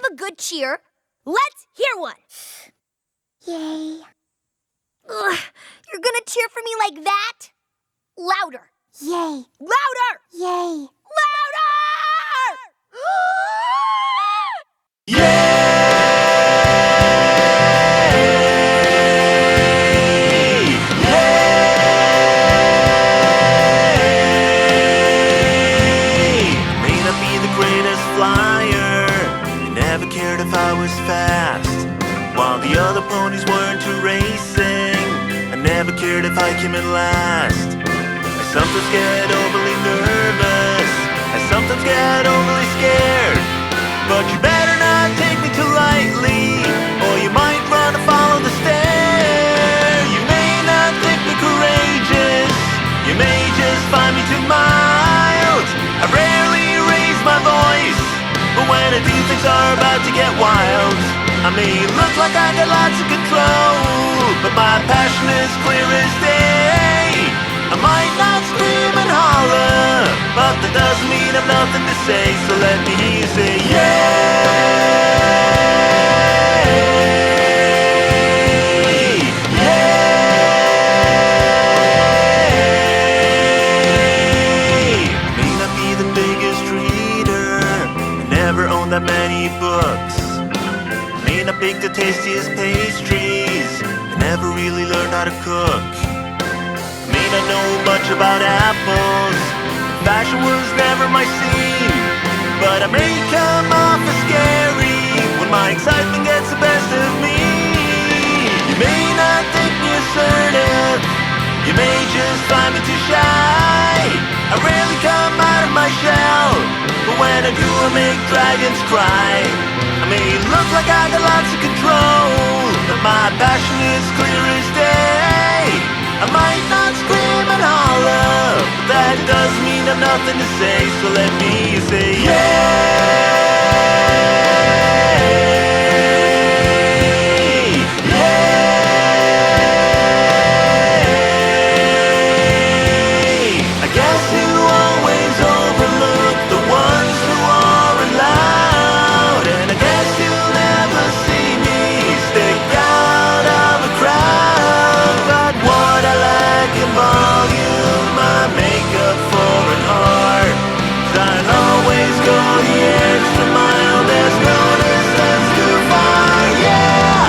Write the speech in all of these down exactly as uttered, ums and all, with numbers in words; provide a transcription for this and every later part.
a good cheer? Let's hear one. Yay. Ugh, you're gonna cheer for me like that? Louder. Yay. Louder! Yay. Louder! Cared if I was fast, while the other ponies weren't too racing. I never cared if I came in last. I sometimes get overly nervous, I sometimes get overly scared. But you better not take me too lightly, or you might run and follow the stair. You may not think me courageous, you may just find me too mild. I rarely raise my voice, but when I do, things are about to get wild. I may look like I got lots of control, but my passion is clear as day. I might not scream and holler, but that doesn't mean I've nothing to say. So let me hear you say yay, yay. May not be the biggest reader, never owned that many books. May not bake the tastiest pastries, I never really learned how to cook. May not know much about apples, fashion was never my scene. But I may come off as scary when my excitement gets the best of me. You may not think me assertive, you may just find me too shy. I rarely come out of my shell, but when I do, I make dragons cry. I may look like I got lots of control, but my passion is clear as day. I might not scream and holler, but that doesn't mean I've nothing to say. So let me say yay, yay. I guess you always overlook the ones who aren't loud, and I guess you'll never see me stick out of a crowd. But what I lack in volume, I make up for in heart. 'Cause I'll always go the extra mile, there's no distance too far, yeah.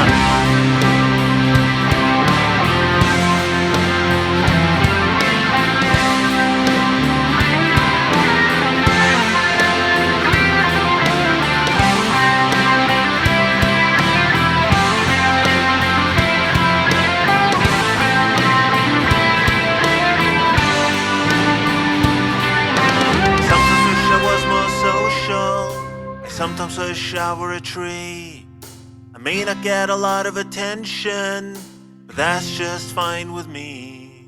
Sometimes I shower a tree. I may not get a lot of attention, but that's just fine with me.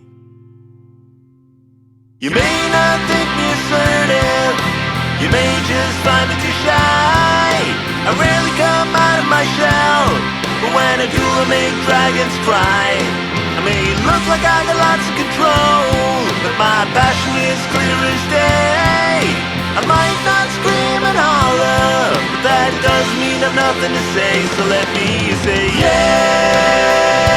You may not think me assertive, you may just find me too shy. I rarely come out of my shell, but when I do, I make dragons cry. I may look like I got lots of control, but my passion is clear as day. I might not scream and holler, but that doesn't mean I've nothing to say. So let me say yeah.